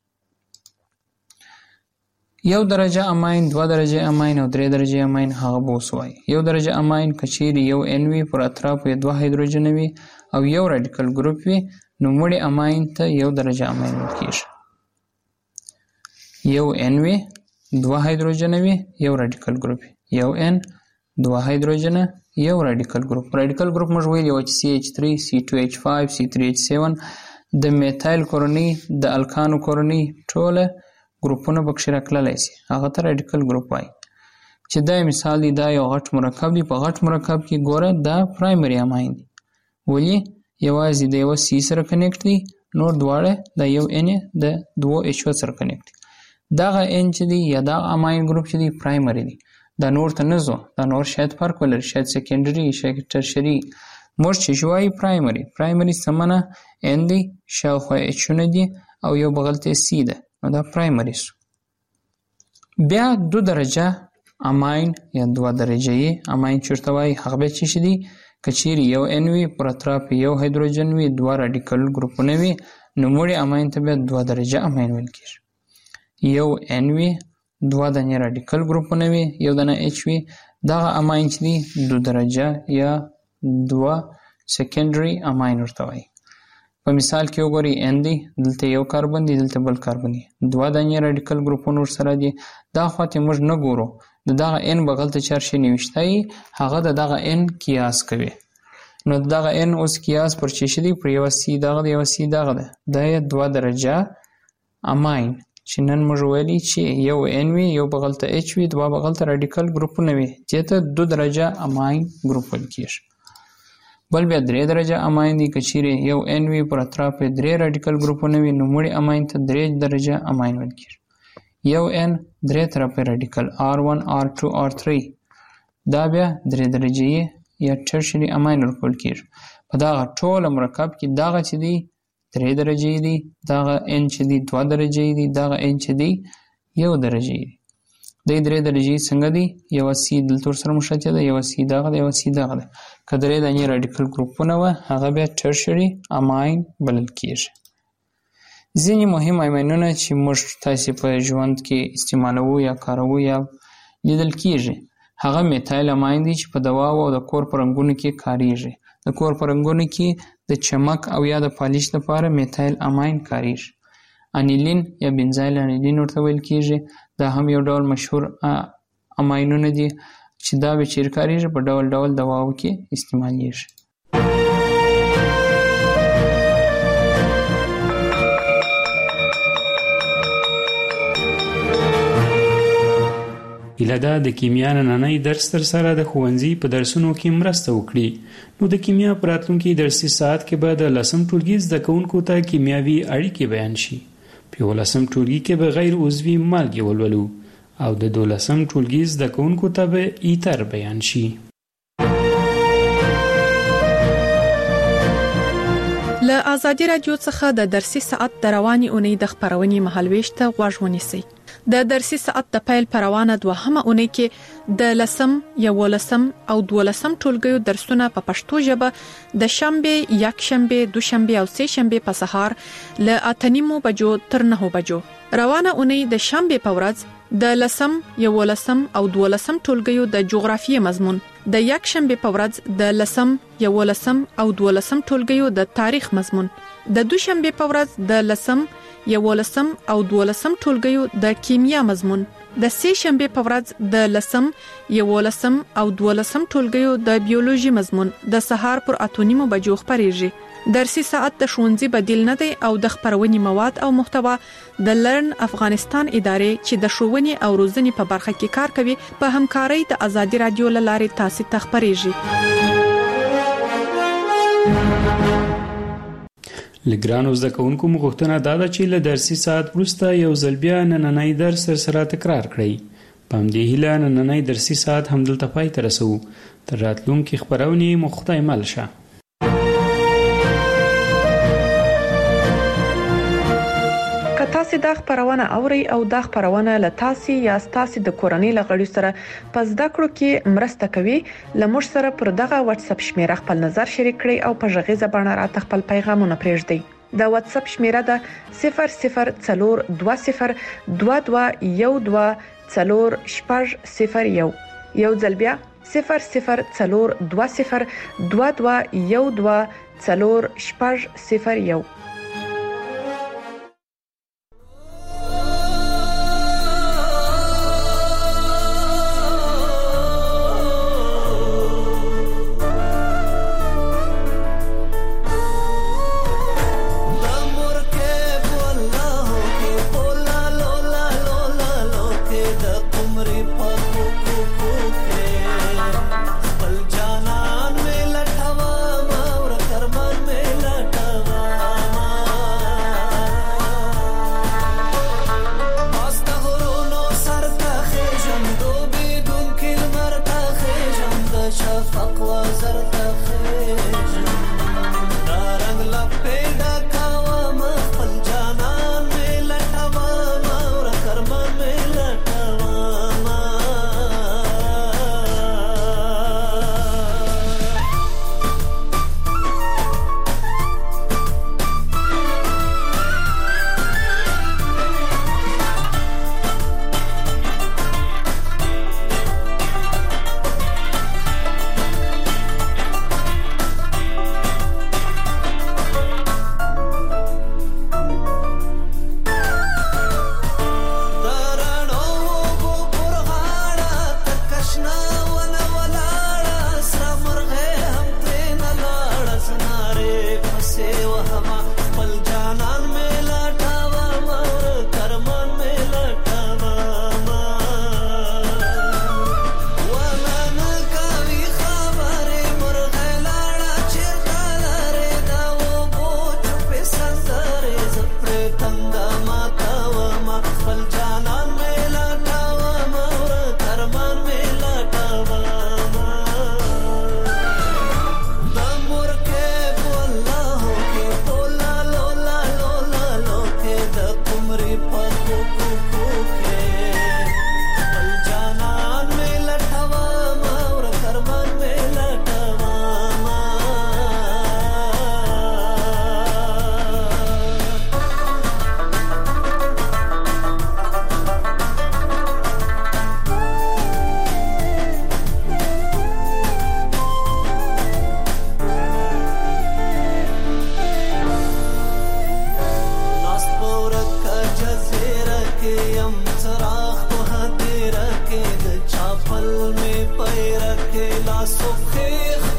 1 درجه اماین، 2 درجه اماین او 3 درجه اماین هغه بوس وایي. 1 درجه اماین کچیر یو ان وي پر اطرافو یې 2 هایدروجن وي او یو رادیکل ګروپ وي نو مړی اماین ته 1 درجه اماین ویل کیږي. یو ان وي 2 هایدروجن وي یو رادیکل ګروپ، یو ان 2 هایدروجن یو رادیکل ګروپ. رادیکل ګروپ موږ ویل یو CH3 C2H5 C3H7 د میتایل کورنۍ د الکانو کورنۍ ټوله ګروپونه پکې راکړلی شي، هغه ته رادیکل ګروپ وایي. چې دا مثال دی، دا یو غټ مرکب دی، په غټ مرکب کې ګوره دا پرایمري اماین دی. ولې؟ یوازې د یو C سره کنیکټ دی، نور دواړه د یو N د 2H سره کنیکټ دی. دغه N چې دی یا دا اماین ګروپ چې دی پرایمري دی، دا نور ته نه ځو، دا نور شاید فرق ولري، شاید سیکنډري شاید ټرشري. موږ چې شوایي پرایمري سمنه N دی، شاوخوا H-ونه دي او یو بغل ته C ده، نو دا پرایمري سو. بیا 2 درجه اماین یا 2 درجه اماین چورته وایي، هغه بیا چې دی کچیرې یو N وي پر اطراف یو هایدروجن وي 2 رادیکل ګروپونه وي نو مړی اماین ته بیا 2 درجه اماین ویل کېږي. یو N وي 2 دانې رادیکل ګروپونه وي یو دانه H وي، دغه اماین چې دی 2 درجه یا 2 سیکنډري اماین ورته وایي. په مثال کې وګورئ N دی، دلته یو کاربن دی، دلته بل کاربن دی، 2 دانې رادیکل ګروپونه ورسره دي. دا خواته موږ نه ګورو، دغه N بغل ته چار شي نوشته هغه دغه N قیاس کوي. نو دغه N اوس قیاس پر چی شي دی؟ پر یو C دغه دی، یو C دغه ده، دا 2 درجه اماین چې نن موږ ویلي چې یو N وي یو بغل ته H وي 2 بغل ته رادیکل ګروپونه وي، دې ته 2 درجه اماین ګروپ ویل کېږي. بل بیا 3 درجه اماین دی، کچیرې یو N وي پر اطراف 3 رادیکل ګروپونه وي نو مړی اماین ته 3 درجه اماین ویل کېږي. یو N 3 طرفه رادیکل R1 R2 R3 دا بیا 3 درجه یا ټرشري اماین ورکول کېږي. په دغه ټول مرکب کې دغه چې دی 3 درجه دی، دغه N چې دی 2 درجه دی، دغه N چې دی 1 درجه دی. د 3 درجې څنګه دی؟ یو C دلته سره مشابه ده، یو C دغه ده، یو C دغه ده. که 3 دانې رادیکل ګروپونه وه هغه بیا ټرشري اماین بلل کېږي. ځینې مهم اماینونه چې موږ تاسې په ژوند کې استعمالوو یا کاروو یا لیدل کېږي هغه میتایل اماین دی چې په دواو او د کور په رنګونو کې کاریږي. د کور په رنګونو کې د چمک او یا د پالیش لپاره میتایل اماین کاریږي. انیلین یا بنزایل انیلین ورته ویل کیږي. دا هم یو ډول مشهور اماینونه دي چې دا به چیرې کاریږي په ډول ډول دواو کې استعمالیږي. هیله ده د کیمیا نننی درس تر سره د ښوونځي په درسونو کې مرسته وکړي. نو د کیمیا په راتلونکي درسي ساعت کې به د 10م ټولګي زده کوونکو ته کیمیاوي اړیکې بیان شي. په 11م ټولګي کې به غیر عضوي مالګې ولولو او د 12م ټولګي زده کوونکو ته به ایتر بیان شي. له آزادي رادیو څخه د درسي ساعت د رواني اونۍ د خبرونې مهالويش ته غوږ ونیسئ. د درسي ساعت د پیل پروانه دوهمه اونۍ کې د 10م، 11م او 12م ټولګیو درسونه په پښتو ژبه د شنبه، یکشنبه، دوشنبه او سه شنبه په سهار له 8:30 بجو تر 9 بجو. روانه اونۍ د شنبه په ورځ د 10م، 11م او 12م ټولګیو د جغرافیې مضمون، د یکشنبه په ورځ د 10م، 11م او 12م ټولګیو د تاریخ مضمون، د دوشنبه په ورځ د 10م، 11م او 12م ټولګیو د کیمیا مضمون، د سه شنبه په ورځ د 10م، 11م او 12م ټولګیو د بیولوژي مضمون د سهار پر 8:30 بجو خبريږي. درسي ساعت د ښوونځي بدیل نه دی او د خبرونې مواد او محتوا د لرن افغانستان ادارې چې د ښوونې او روزنې په برخه کې کار کوي په همکارۍ د آزادي رادیو لارې تاسو ته خبريږي. لګرانو زده کوونکو مغوښتنه دا ده چې له درسي ساعت وروسته یو ځل بیا نننی درس سره تکرار کړئ. په همدې هیله نننی درسي ساعت همدلته پای ته رسوو. تر راتلونکي خبرونې مو خدای مل شه. که تاسو دا خبرونه اورئ او دا خبرونه له تاسو یا تاسو د کورنۍ لغړي سره په زده کړو کې مرسته کوي، لمر سره پر دغه واتس اپ شمیره خپل نظر شریک کړئ او په ژغیزه باندې راته خپل پیغامونه پرېږدئ. د واتس اپ شمیره ده 004212124001. یو ځل بیا 004212124001. में पैर रखे ला सुखे